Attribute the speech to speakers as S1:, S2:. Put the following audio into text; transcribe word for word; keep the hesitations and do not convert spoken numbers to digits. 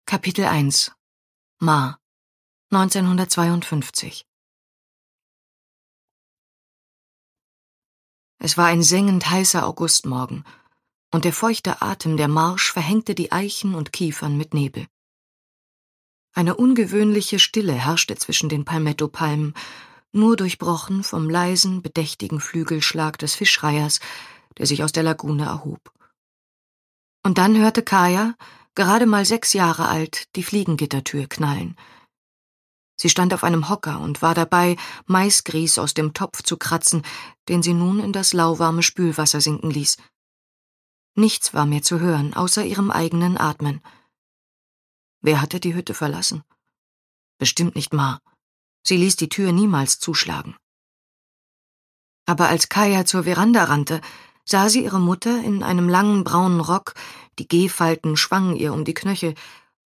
S1: Kapitel eins Ma neunzehnhundertzweiundfünfzig. Es war ein sengend heißer Augustmorgen, und der feuchte Atem der Marsch verhängte die Eichen und Kiefern mit Nebel. Eine ungewöhnliche Stille herrschte zwischen den Palmettopalmen, nur durchbrochen vom leisen, bedächtigen Flügelschlag des Fischreiers, der sich aus der Lagune erhob. Und dann hörte Kaya, gerade mal sechs Jahre alt, die Fliegengittertür knallen. Sie stand auf einem Hocker und war dabei, Maisgrieß aus dem Topf zu kratzen, den sie nun in das lauwarme Spülwasser sinken ließ. Nichts war mehr zu hören, außer ihrem eigenen Atmen. Wer hatte die Hütte verlassen? Bestimmt nicht Ma. Sie ließ die Tür niemals zuschlagen. Aber als Kaya zur Veranda rannte, sah sie ihre Mutter in einem langen braunen Rock, die Gehfalten schwangen ihr um die Knöchel,